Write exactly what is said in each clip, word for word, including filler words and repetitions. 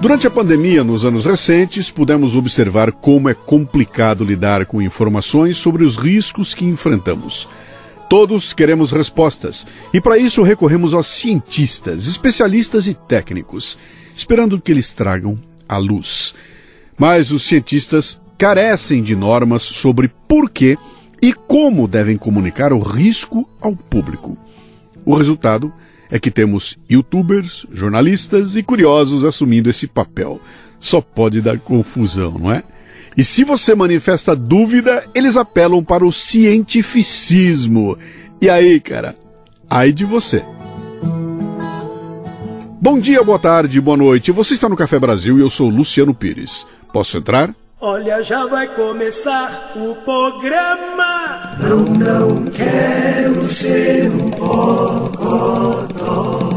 Durante a pandemia, nos anos recentes, pudemos observar como é complicado lidar com informações sobre os riscos que enfrentamos. Todos queremos respostas, e para isso recorremos aos cientistas, especialistas e técnicos, esperando que eles tragam a luz. Mas os cientistas carecem de normas sobre por que e como devem comunicar o risco ao público. O resultado é que temos youtubers, jornalistas e curiosos assumindo esse papel. Só pode dar confusão, não é? E se você manifesta dúvida, eles apelam para o cientificismo. E aí, cara, ai de você. Bom dia, boa tarde, boa noite. Você está no Café Brasil e eu sou Luciano Pires. Posso entrar? Olha, já vai começar o programa. Não, não quero ser um bocodó.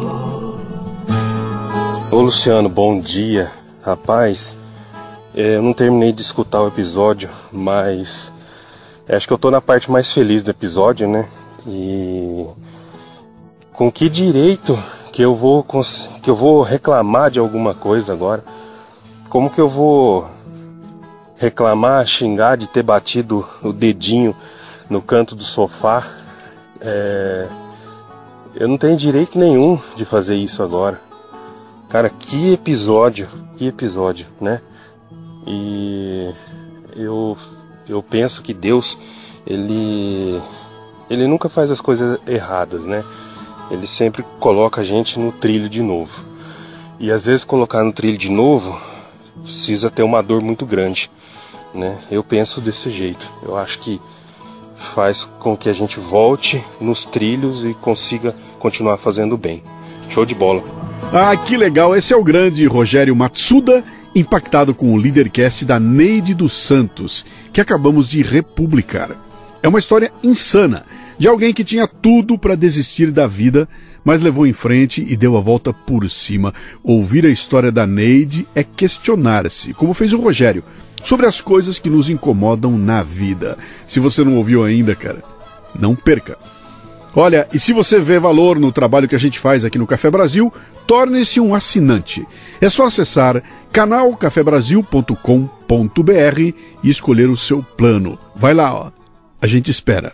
Ô Luciano, bom dia. Rapaz, eu não terminei de escutar o episódio, mas acho que eu tô na parte mais feliz do episódio, né? E com que direito que eu vou, que eu vou reclamar de alguma coisa agora? Como que eu vou reclamar, xingar de ter batido o dedinho no canto do sofá? É... Eu não tenho direito nenhum de fazer isso agora. Cara, que episódio, que episódio, né? E eu, eu penso que Deus, ele, ele nunca faz as coisas erradas, né? Ele sempre coloca a gente no trilho de novo. E às vezes colocar no trilho de novo precisa ter uma dor muito grande, né? Eu penso desse jeito. Eu acho que faz com que a gente volte nos trilhos e consiga continuar fazendo bem. Show de bola. Ah, que legal. Esse é o grande Rogério Matsuda, impactado com o Leadercast da Neide dos Santos, que acabamos de republicar. É uma história insana, de alguém que tinha tudo para desistir da vida, mas levou em frente e deu a volta por cima. Ouvir a história da Neide é questionar-se, como fez o Rogério, sobre as coisas que nos incomodam na vida. Se você não ouviu ainda, cara, não perca. Olha, e se você vê valor no trabalho que a gente faz aqui no Café Brasil, torne-se um assinante. É só acessar canal café brasil ponto com ponto b r e escolher o seu plano. Vai lá, ó. A gente espera.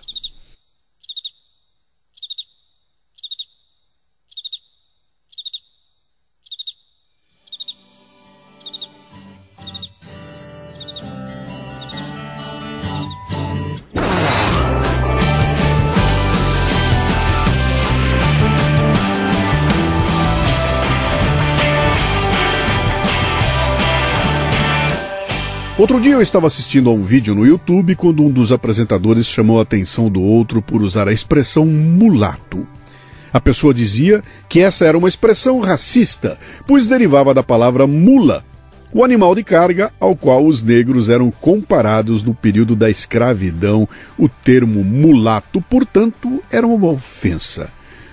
Outro dia eu estava assistindo a um vídeo no YouTube quando um dos apresentadores chamou a atenção do outro por usar a expressão mulato. A pessoa dizia que essa era uma expressão racista, pois derivava da palavra mula, o animal de carga ao qual os negros eram comparados no período da escravidão. O termo mulato, portanto, era uma ofensa.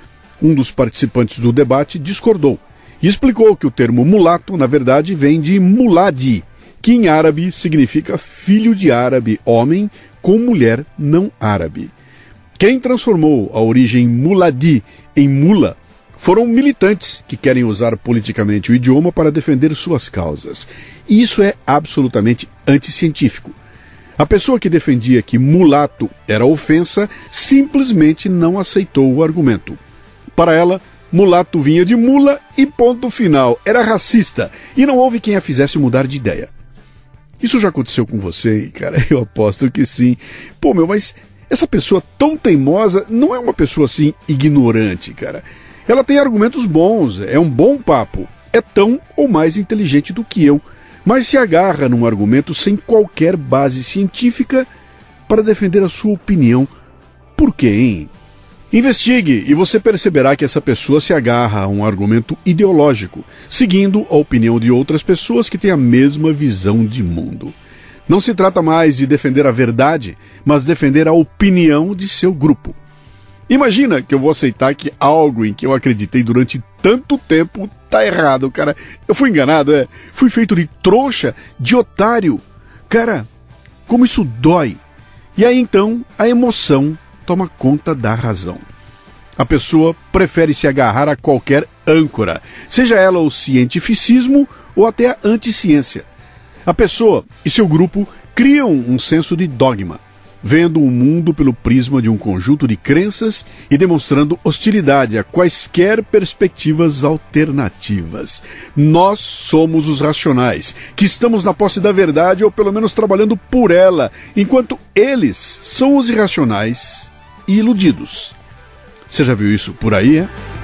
Um dos participantes do debate discordou e explicou que o termo mulato, na verdade, vem de muladi, que em árabe significa filho de árabe, homem com mulher não árabe. Quem transformou a origem muladi em mula foram militantes que querem usar politicamente o idioma para defender suas causas. E isso é absolutamente anticientífico. A pessoa que defendia que mulato era ofensa simplesmente não aceitou o argumento. Para ela, mulato vinha de mula e ponto final. Era racista e não houve quem a fizesse mudar de ideia. Isso já aconteceu com você? Cara, eu aposto que sim. Pô, meu, mas essa pessoa tão teimosa não é uma pessoa assim ignorante, cara. Ela tem argumentos bons, é um bom papo. É tão ou mais inteligente do que eu, mas se agarra num argumento sem qualquer base científica para defender a sua opinião. Por quê, hein? Investigue e você perceberá que essa pessoa se agarra a um argumento ideológico, seguindo a opinião de outras pessoas que têm a mesma visão de mundo. Não se trata mais de defender a verdade, mas defender a opinião de seu grupo. Imagina que eu vou aceitar que algo em que eu acreditei durante tanto tempo tá errado, cara. Eu fui enganado, é. Fui feito de trouxa, de otário. Cara, como isso dói. E aí então a emoção toma conta da razão. A pessoa prefere se agarrar a qualquer âncora, seja ela o cientificismo ou até a anticiência. A pessoa e seu grupo criam um senso de dogma, vendo o mundo pelo prisma de um conjunto de crenças e demonstrando hostilidade a quaisquer perspectivas alternativas. Nós somos os racionais, que estamos na posse da verdade ou pelo menos trabalhando por ela, enquanto eles são os irracionais e iludidos. Você já viu isso por aí, é?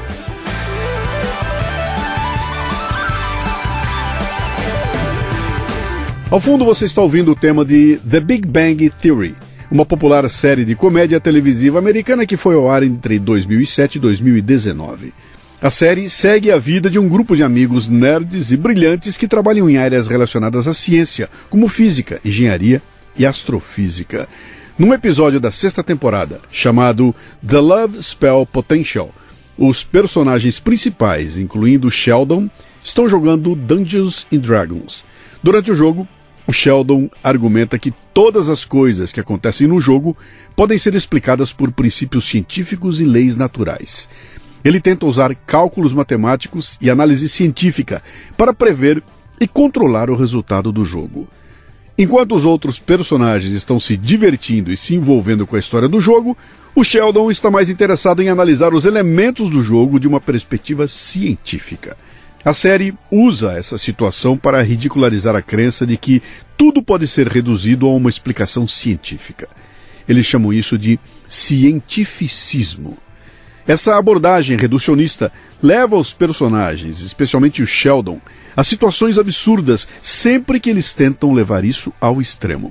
Ao fundo você está ouvindo o tema de The Big Bang Theory, uma popular série de comédia televisiva americana que foi ao ar entre dois mil e sete e dois mil e dezenove. A série segue a vida de um grupo de amigos nerds e brilhantes que trabalham em áreas relacionadas à ciência, como física, engenharia e astrofísica. Num episódio da sexta temporada, chamado The Love Spell Potential, os personagens principais, incluindo Sheldon, estão jogando Dungeons and Dragons. Durante o jogo, o Sheldon argumenta que todas as coisas que acontecem no jogo podem ser explicadas por princípios científicos e leis naturais. Ele tenta usar cálculos matemáticos e análise científica para prever e controlar o resultado do jogo. Enquanto os outros personagens estão se divertindo e se envolvendo com a história do jogo, o Sheldon está mais interessado em analisar os elementos do jogo de uma perspectiva científica. A série usa essa situação para ridicularizar a crença de que tudo pode ser reduzido a uma explicação científica. Eles chamam isso de cientificismo. Essa abordagem reducionista leva os personagens, especialmente o Sheldon, a situações absurdas sempre que eles tentam levar isso ao extremo.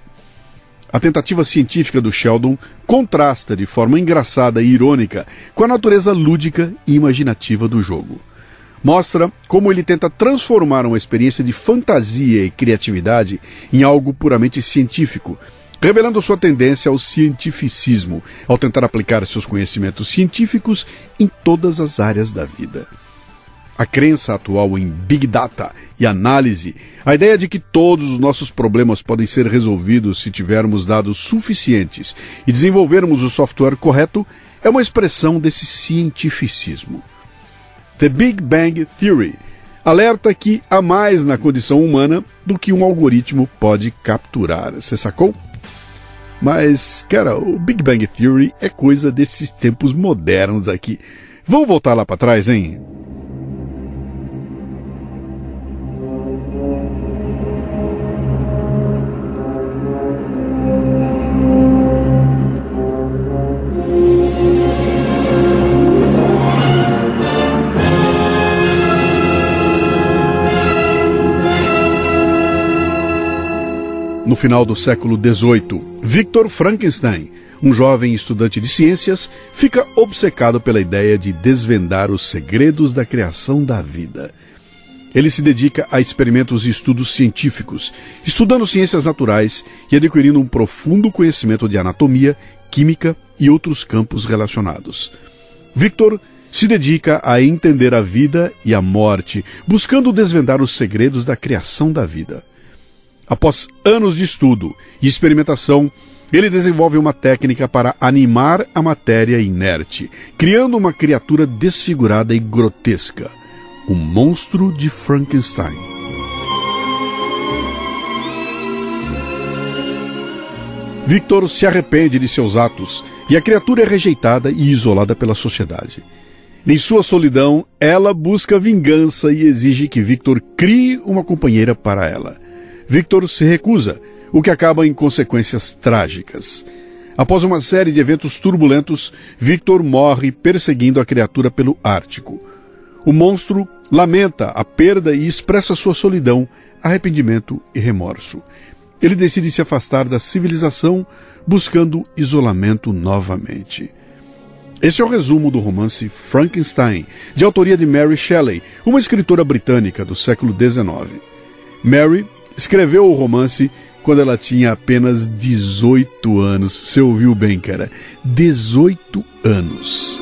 A tentativa científica do Sheldon contrasta de forma engraçada e irônica com a natureza lúdica e imaginativa do jogo. Mostra como ele tenta transformar uma experiência de fantasia e criatividade em algo puramente científico, revelando sua tendência ao cientificismo, ao tentar aplicar seus conhecimentos científicos em todas as áreas da vida. A crença atual em Big Data e análise, a ideia de que todos os nossos problemas podem ser resolvidos se tivermos dados suficientes e desenvolvermos o software correto, é uma expressão desse cientificismo. The Big Bang Theory alerta que há mais na condição humana do que um algoritmo pode capturar. Você sacou? Mas, cara, o Big Bang Theory é coisa desses tempos modernos aqui. Vamos voltar lá para trás, hein? No final do século dezoito, Victor Frankenstein, um jovem estudante de ciências, fica obcecado pela ideia de desvendar os segredos da criação da vida. Ele se dedica a experimentos e estudos científicos, estudando ciências naturais e adquirindo um profundo conhecimento de anatomia, química e outros campos relacionados. Victor se dedica a entender a vida e a morte, buscando desvendar os segredos da criação da vida. Após anos de estudo e experimentação, ele desenvolve uma técnica para animar a matéria inerte, criando uma criatura desfigurada e grotesca, o monstro de Frankenstein. Victor se arrepende de seus atos e a criatura é rejeitada e isolada pela sociedade. Em sua solidão, ela busca vingança e exige que Victor crie uma companheira para ela. Victor se recusa, o que acaba em consequências trágicas. Após uma série de eventos turbulentos, Victor morre perseguindo a criatura pelo Ártico. O monstro lamenta a perda e expressa sua solidão, arrependimento e remorso. Ele decide se afastar da civilização, buscando isolamento novamente. Esse é o resumo do romance Frankenstein, de autoria de Mary Shelley, uma escritora britânica do século dezenove. Mary escreveu o romance quando ela tinha apenas dezoito anos. Você ouviu bem, cara? dezoito anos.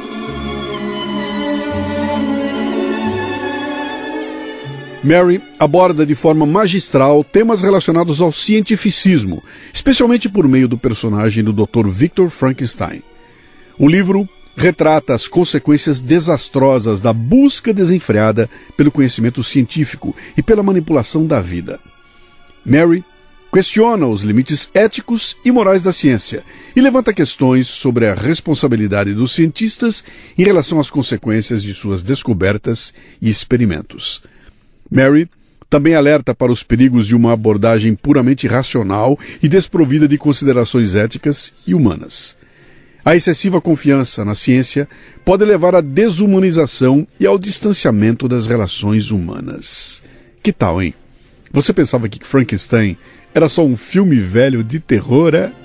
Mary aborda de forma magistral temas relacionados ao cientificismo, especialmente por meio do personagem do doutor Victor Frankenstein. O livro retrata as consequências desastrosas da busca desenfreada pelo conhecimento científico e pela manipulação da vida. Mary questiona os limites éticos e morais da ciência e levanta questões sobre a responsabilidade dos cientistas em relação às consequências de suas descobertas e experimentos. Mary também alerta para os perigos de uma abordagem puramente racional e desprovida de considerações éticas e humanas. A excessiva confiança na ciência pode levar à desumanização e ao distanciamento das relações humanas. Que tal, hein? Você pensava que Frankenstein era só um filme velho de terror, é?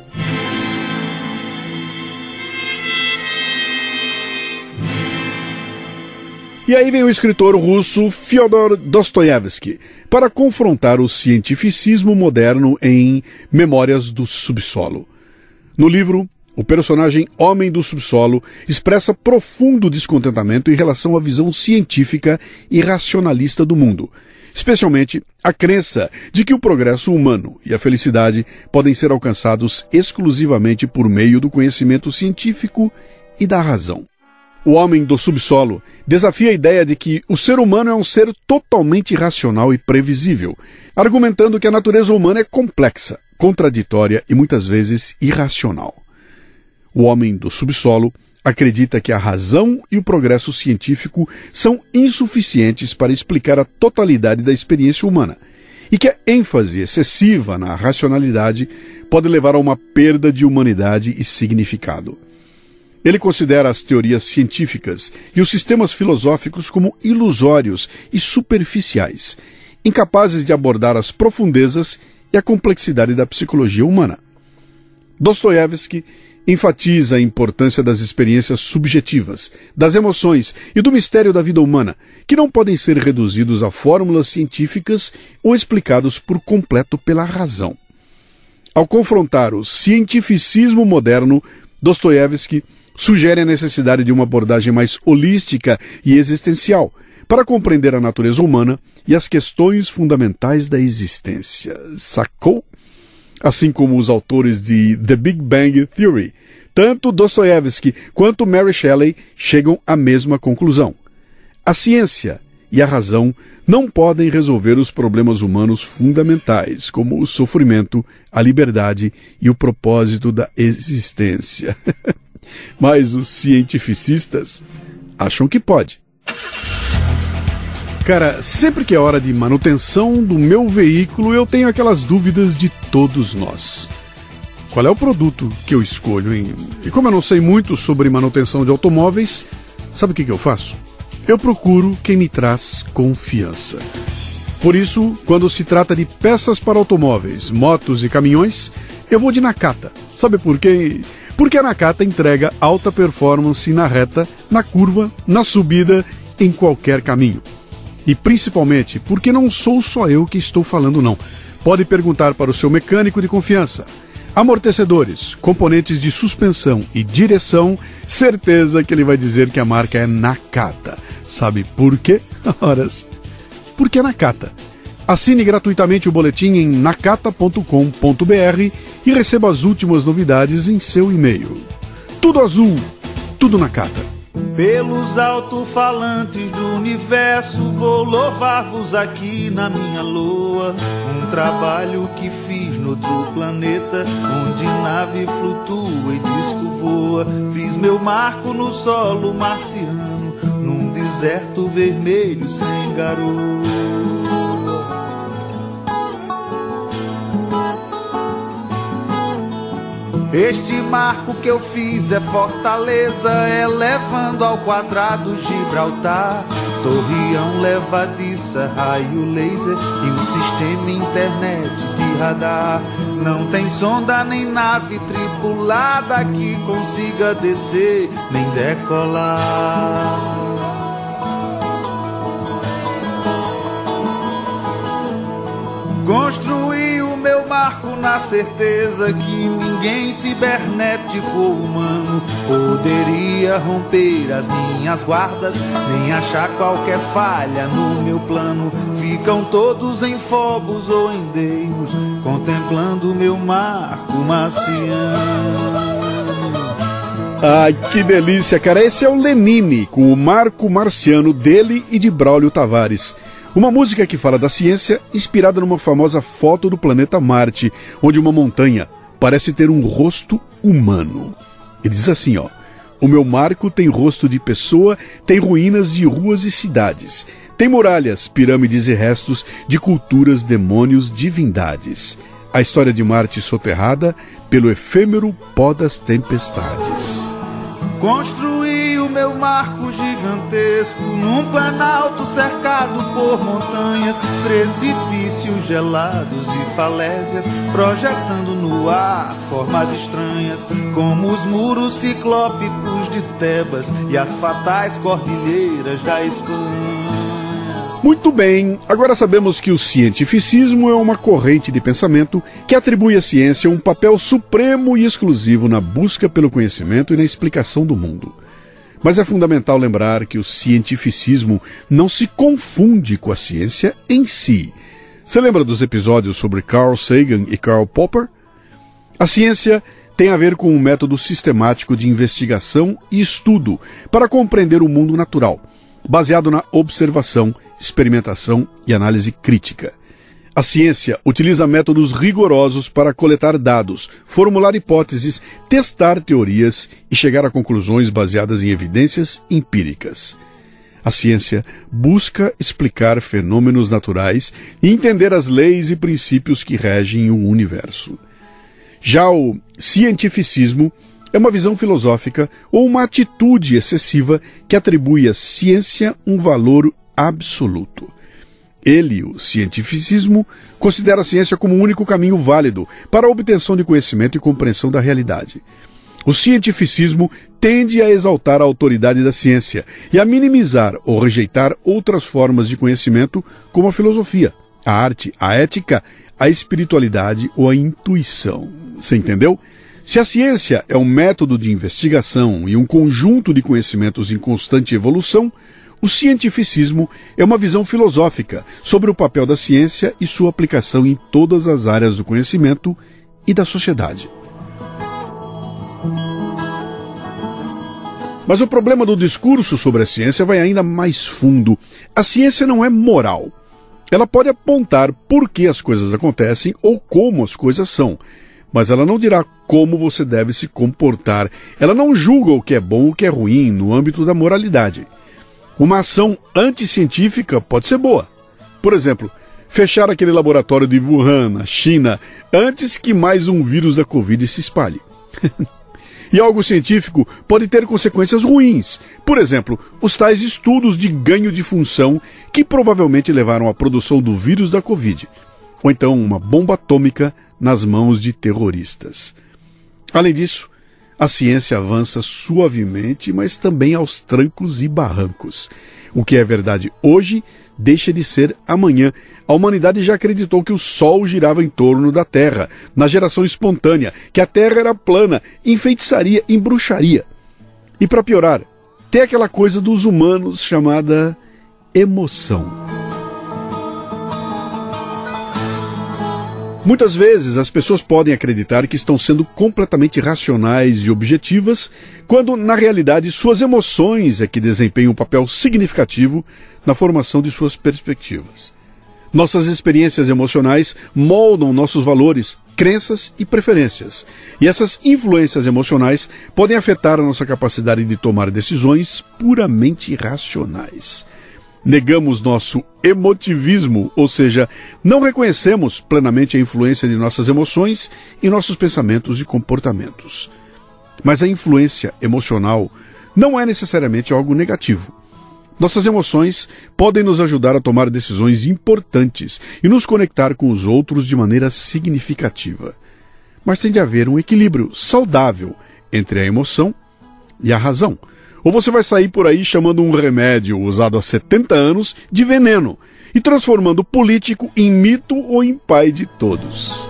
E aí vem o escritor russo Fyodor Dostoiévski para confrontar o cientificismo moderno em Memórias do Subsolo. No livro, o personagem Homem do Subsolo expressa profundo descontentamento em relação à visão científica e racionalista do mundo, especialmente a crença de que o progresso humano e a felicidade podem ser alcançados exclusivamente por meio do conhecimento científico e da razão. O Homem do Subsolo desafia a ideia de que o ser humano é um ser totalmente racional e previsível, argumentando que a natureza humana é complexa, contraditória e muitas vezes irracional. O Homem do Subsolo acredita que a razão e o progresso científico são insuficientes para explicar a totalidade da experiência humana e que a ênfase excessiva na racionalidade pode levar a uma perda de humanidade e significado. Ele considera as teorias científicas e os sistemas filosóficos como ilusórios e superficiais, incapazes de abordar as profundezas e a complexidade da psicologia humana. Dostoiévski enfatiza a importância das experiências subjetivas, das emoções e do mistério da vida humana, que não podem ser reduzidos a fórmulas científicas ou explicados por completo pela razão. Ao confrontar o cientificismo moderno, Dostoiévski sugere a necessidade de uma abordagem mais holística e existencial, para compreender a natureza humana e as questões fundamentais da existência. Sacou? Assim como os autores de The Big Bang Theory, tanto Dostoiévski quanto Mary Shelley chegam à mesma conclusão. A ciência e a razão não podem resolver os problemas humanos fundamentais, como o sofrimento, a liberdade e o propósito da existência. Mas os cientificistas acham que pode. Cara, sempre que é hora de manutenção do meu veículo, eu tenho aquelas dúvidas de todos nós. Qual é o produto que eu escolho, hein? E como eu não sei muito sobre manutenção de automóveis, sabe o que que eu faço? Eu procuro quem me traz confiança. Por isso, quando se trata de peças para automóveis, motos e caminhões, eu vou de Nakata. Sabe por quê? Porque a Nakata entrega alta performance na reta, na curva, na subida, em qualquer caminho. E principalmente porque não sou só eu que estou falando não. Pode perguntar para o seu mecânico de confiança. Amortecedores, componentes de suspensão e direção, certeza que ele vai dizer que a marca é Nakata. Sabe por quê? Horas. Porque é Nakata. Assine gratuitamente o boletim em nakata ponto com ponto br e receba as últimas novidades em seu e-mail. Tudo azul, tudo Nakata. Pelos alto-falantes do universo, vou louvar-vos aqui na minha loa. Um trabalho que fiz no outro planeta, onde nave flutua e disco voa. Fiz meu marco no solo marciano, num deserto vermelho sem garoa. Este marco que eu fiz é Fortaleza, elevando ao quadrado Gibraltar. Torreão levadiça, raio laser e um sistema internet de radar. Não tem sonda nem nave tripulada que consiga descer nem decolar. Construí o meu marco na certeza que ninguém cibernético ou humano poderia romper as minhas guardas, nem achar qualquer falha no meu plano. Ficam todos em Phobos ou em Deimos, contemplando o meu marco marciano. Ai, que delícia, cara. Esse é o Lenine, com o Marco Marciano dele e de Braulio Tavares. Uma música que fala da ciência, inspirada numa famosa foto do planeta Marte, onde uma montanha parece ter um rosto humano. Ele diz assim, ó: o meu Marco tem rosto de pessoa, tem ruínas de ruas e cidades. Tem muralhas, pirâmides e restos de culturas, demônios, divindades. A história de Marte soterrada pelo efêmero pó das tempestades. Construí o meu marco gigantesco num planalto cercado por montanhas, precipícios gelados e falésias, projetando no ar formas estranhas, como os muros ciclópicos de Tebas e as fatais cordilheiras da Espanha. Muito bem, agora sabemos que o cientificismo é uma corrente de pensamento que atribui à ciência um papel supremo e exclusivo na busca pelo conhecimento e na explicação do mundo. Mas é fundamental lembrar que o cientificismo não se confunde com a ciência em si. Você lembra dos episódios sobre Carl Sagan e Karl Popper? A ciência tem a ver com um método sistemático de investigação e estudo para compreender o mundo natural, baseado na observação, experimentação e análise crítica. A ciência utiliza métodos rigorosos para coletar dados, formular hipóteses, testar teorias e chegar a conclusões baseadas em evidências empíricas. A ciência busca explicar fenômenos naturais e entender as leis e princípios que regem o universo. Já o cientificismo é uma visão filosófica ou uma atitude excessiva que atribui à ciência um valor absoluto. Ele, o cientificismo, considera a ciência como o único caminho válido para a obtenção de conhecimento e compreensão da realidade. O cientificismo tende a exaltar a autoridade da ciência e a minimizar ou rejeitar outras formas de conhecimento, como a filosofia, a arte, a ética, a espiritualidade ou a intuição. Você entendeu? Se a ciência é um método de investigação e um conjunto de conhecimentos em constante evolução, o cientificismo é uma visão filosófica sobre o papel da ciência e sua aplicação em todas as áreas do conhecimento e da sociedade. Mas o problema do discurso sobre a ciência vai ainda mais fundo. A ciência não é moral. Ela pode apontar por que as coisas acontecem ou como as coisas são, mas ela não dirá como você deve se comportar. Ela não julga o que é bom ou o que é ruim no âmbito da moralidade. Uma ação anticientífica pode ser boa. Por exemplo, fechar aquele laboratório de Wuhan, na China, antes que mais um vírus da Covid se espalhe. E algo científico pode ter consequências ruins. Por exemplo, os tais estudos de ganho de função que provavelmente levaram à produção do vírus da Covid. Ou então uma bomba atômica nas mãos de terroristas. Além disso, a ciência avança suavemente, mas também aos trancos e barrancos. O que é verdade hoje deixa de ser amanhã. A humanidade já acreditou que o Sol girava em torno da Terra, na geração espontânea, que a Terra era plana, em feitiçaria, em bruxaria. E para piorar, tem aquela coisa dos humanos chamada emoção. Muitas vezes as pessoas podem acreditar que estão sendo completamente racionais e objetivas, quando na realidade suas emoções é que desempenham um papel significativo na formação de suas perspectivas. Nossas experiências emocionais moldam nossos valores, crenças e preferências. E essas influências emocionais podem afetar a nossa capacidade de tomar decisões puramente racionais. Negamos nosso emotivismo, ou seja, não reconhecemos plenamente a influência de nossas emoções em nossos pensamentos e comportamentos. Mas a influência emocional não é necessariamente algo negativo. Nossas emoções podem nos ajudar a tomar decisões importantes e nos conectar com os outros de maneira significativa. Mas tem de haver um equilíbrio saudável entre a emoção e a razão. Ou você vai sair por aí chamando um remédio usado há setenta anos de veneno e transformando o político em mito ou em pai de todos.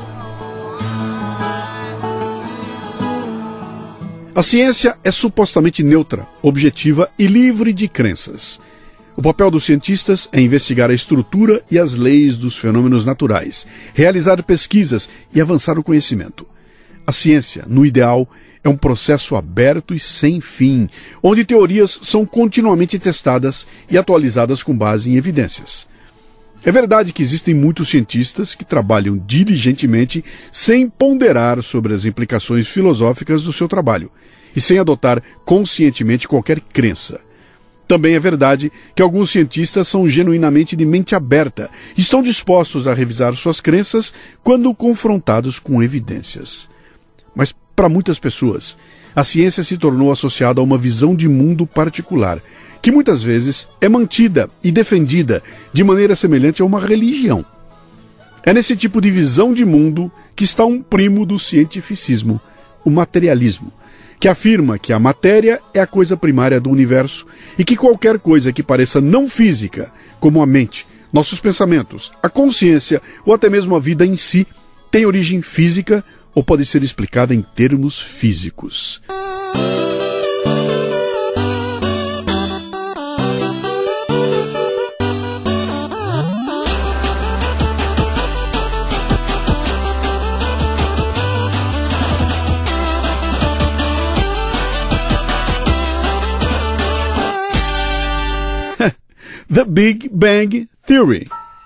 A ciência é supostamente neutra, objetiva e livre de crenças. O papel dos cientistas é investigar a estrutura e as leis dos fenômenos naturais, realizar pesquisas e avançar o conhecimento. A ciência, no ideal, é um processo aberto e sem fim, onde teorias são continuamente testadas e atualizadas com base em evidências. É verdade que existem muitos cientistas que trabalham diligentemente sem ponderar sobre as implicações filosóficas do seu trabalho e sem adotar conscientemente qualquer crença. Também é verdade que alguns cientistas são genuinamente de mente aberta e estão dispostos a revisar suas crenças quando confrontados com evidências. Mas, para muitas pessoas, a ciência se tornou associada a uma visão de mundo particular, que muitas vezes é mantida e defendida de maneira semelhante a uma religião. É nesse tipo de visão de mundo que está um primo do cientificismo, o materialismo, que afirma que a matéria é a coisa primária do universo e que qualquer coisa que pareça não física, como a mente, nossos pensamentos, a consciência ou até mesmo a vida em si, tem origem física ou pode ser explicada em termos físicos. The Big Bang Theory.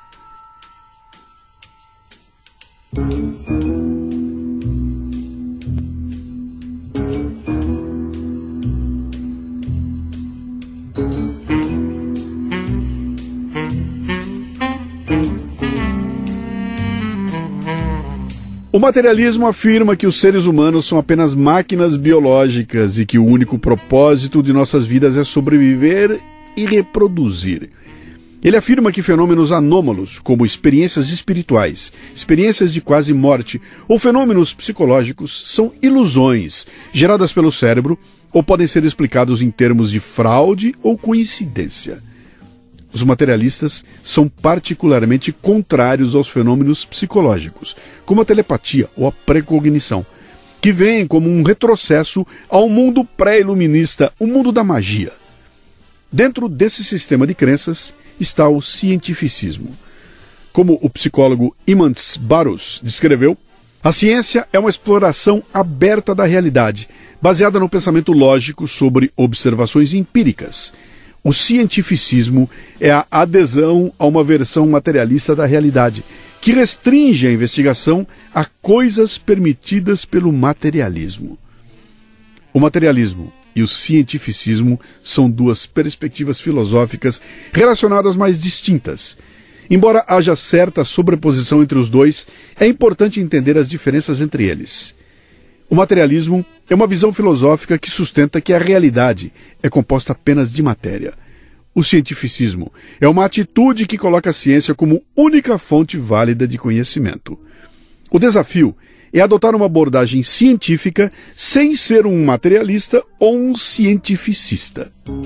O materialismo afirma que os seres humanos são apenas máquinas biológicas e que o único propósito de nossas vidas é sobreviver e reproduzir. Ele afirma que fenômenos anômalos, como experiências espirituais, experiências de quase morte ou fenômenos psicológicos, são ilusões geradas pelo cérebro ou podem ser explicados em termos de fraude ou coincidência. Os materialistas são particularmente contrários aos fenômenos psicológicos, como a telepatia ou a precognição, que veem como um retrocesso ao mundo pré-iluminista, o mundo da magia. Dentro desse sistema de crenças está o cientificismo. Como o psicólogo Imants Barus descreveu, a ciência é uma exploração aberta da realidade, baseada no pensamento lógico sobre observações empíricas. O cientificismo é a adesão a uma versão materialista da realidade, que restringe a investigação a coisas permitidas pelo materialismo. O materialismo e o cientificismo são duas perspectivas filosóficas relacionadas, mas distintas. Embora haja certa sobreposição entre os dois, é importante entender as diferenças entre eles. O materialismo é uma visão filosófica que sustenta que a realidade é composta apenas de matéria. O cientificismo é uma atitude que coloca a ciência como única fonte válida de conhecimento. O desafio é adotar uma abordagem científica sem ser um materialista ou um cientificista.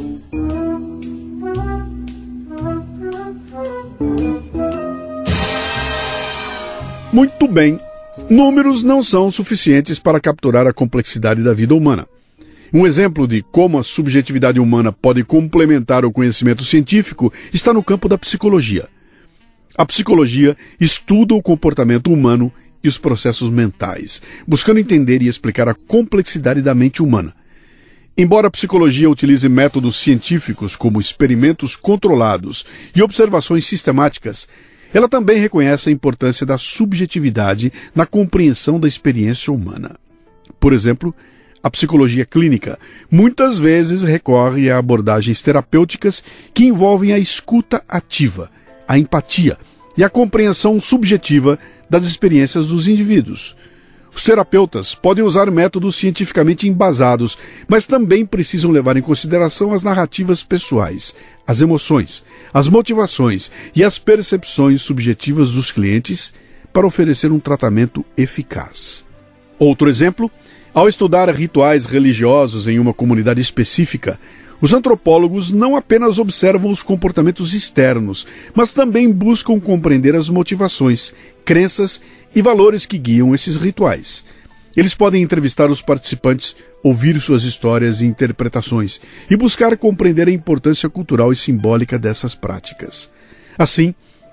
Muito bem, números não são suficientes para capturar a complexidade da vida humana. Um exemplo de como a subjetividade humana pode complementar o conhecimento científico está no campo da psicologia. A psicologia estuda o comportamento humano e os processos mentais, buscando entender e explicar a complexidade da mente humana. Embora a psicologia utilize métodos científicos como experimentos controlados e observações sistemáticas, ela também reconhece a importância da subjetividade na compreensão da experiência humana. Por exemplo, a psicologia clínica muitas vezes recorre a abordagens terapêuticas que envolvem a escuta ativa, a empatia e a compreensão subjetiva das experiências dos indivíduos. Os terapeutas podem usar métodos cientificamente embasados, mas também precisam levar em consideração as narrativas pessoais, as emoções, as motivações e as percepções subjetivas dos clientes para oferecer um tratamento eficaz. Outro exemplo, ao estudar rituais religiosos em uma comunidade específica, os antropólogos não apenas observam os comportamentos externos, mas também buscam compreender as motivações, crenças e valores que guiam esses rituais. Eles podem entrevistar os participantes, ouvir suas histórias e interpretações e buscar compreender a importância cultural e simbólica dessas práticas. Assim,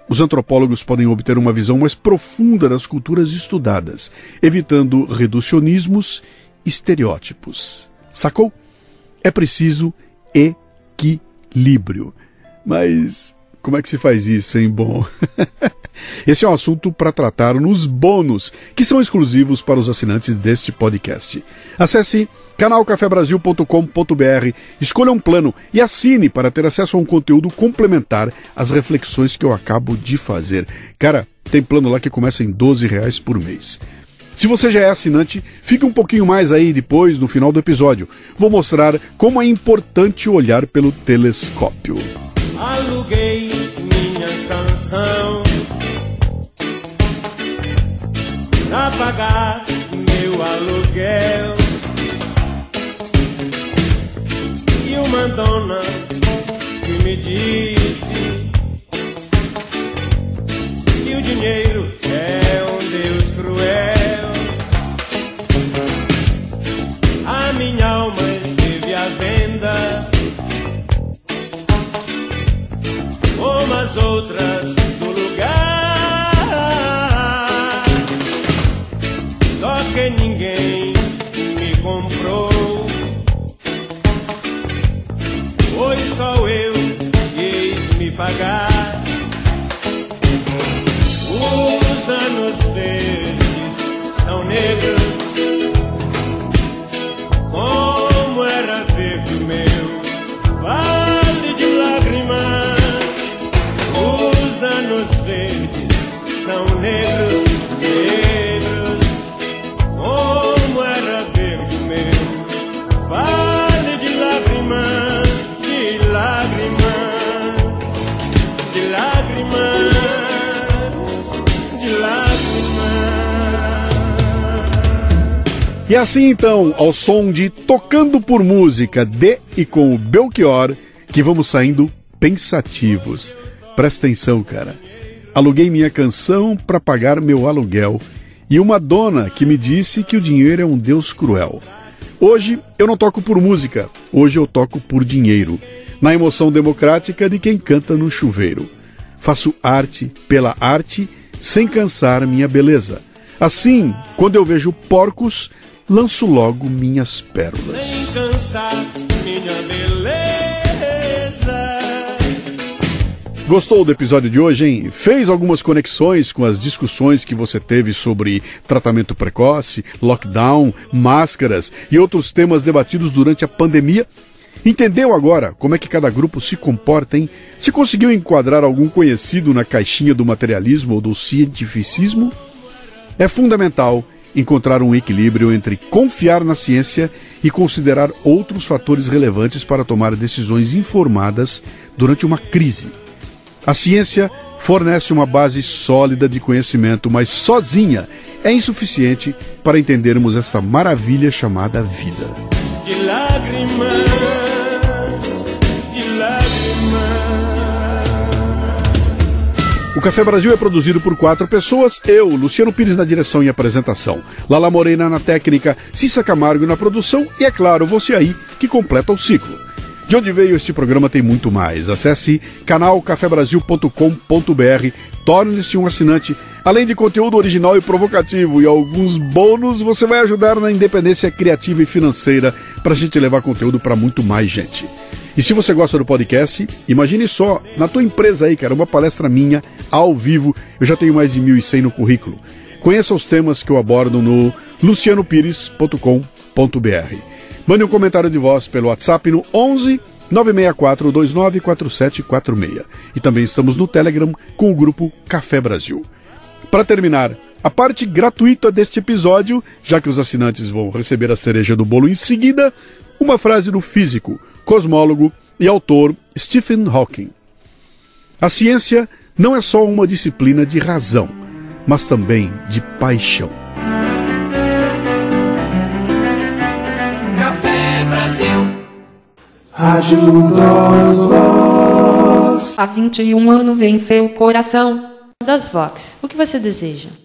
os antropólogos podem obter uma visão mais profunda das culturas estudadas, evitando reducionismos e estereótipos. Sacou? É preciso equilíbrio. Mas como é que se faz isso, hein? Bom, esse é um assunto para tratar nos bônus, que são exclusivos para os assinantes deste podcast. Acesse canal café brasil ponto com ponto b r, escolha um plano e assine para ter acesso a um conteúdo complementar às reflexões que eu acabo de fazer. Cara, tem plano lá que começa em doze reais por mês. Se você já é assinante, fique um pouquinho mais aí depois, no final do episódio. Vou mostrar como é importante olhar pelo telescópio. Aluguei minha canção pra pagar meu aluguel. E uma dona que me disse que o dinheiro é um Deus cruel. A minha alma esteve à venda, como as outras do lugar. Só que ninguém me comprou. Hoje só eu quis me pagar. Os anos verdes são negros, como era verde o meu vale de lágrimas. Os anos verdes são negros, negros, como era verde o meu vale de lágrimas, de lágrimas, de lágrimas, de lágrimas. E assim então, ao som de Tocando por Música de e com o Belchior, que vamos saindo pensativos. Presta atenção, cara. Aluguei minha canção para pagar meu aluguel e uma dona que me disse que o dinheiro é um Deus cruel. Hoje eu não toco por música, hoje eu toco por dinheiro, na emoção democrática de quem canta no chuveiro. Faço arte pela arte, sem cansar minha beleza. Assim, quando eu vejo porcos, lanço logo minhas pérolas. Sem cansar minha beleza. Gostou do episódio de hoje, hein? Fez algumas conexões com as discussões que você teve sobre tratamento precoce, lockdown, máscaras e outros temas debatidos durante a pandemia? Entendeu agora como é que cada grupo se comporta, hein? Se conseguiu enquadrar algum conhecido na caixinha do materialismo ou do cientificismo? É fundamental encontrar um equilíbrio entre confiar na ciência e considerar outros fatores relevantes para tomar decisões informadas durante uma crise. A ciência fornece uma base sólida de conhecimento, mas sozinha é insuficiente para entendermos esta maravilha chamada vida. De lágrimas, de lágrimas. O Café Brasil é produzido por quatro pessoas, eu, Luciano Pires na direção e apresentação, Lala Morena na técnica, Cissa Camargo na produção e, é claro, você aí que completa o ciclo. De onde veio este programa tem muito mais. Acesse canal café brasil ponto com ponto b r, torne-se um assinante. Além de conteúdo original e provocativo e alguns bônus, você vai ajudar na independência criativa e financeira para a gente levar conteúdo para muito mais gente. E se você gosta do podcast, imagine só, na tua empresa aí, cara, uma palestra minha, ao vivo, eu já tenho mais de mil e cem no currículo. Conheça os temas que eu abordo no luciano pires ponto com ponto b r. Mande um comentário de voz pelo WhatsApp no onze nove seis quatro dois nove quatro sete quatro seis. E também estamos no Telegram com o grupo Café Brasil. Para terminar, a parte gratuita deste episódio, já que os assinantes vão receber a cereja do bolo em seguida, uma frase do físico, cosmólogo e autor Stephen Hawking. A ciência não é só uma disciplina de razão, mas também de paixão. Café Brasil. Rádio das Voz. Há vinte e um anos em seu coração. Das Vox, o que você deseja?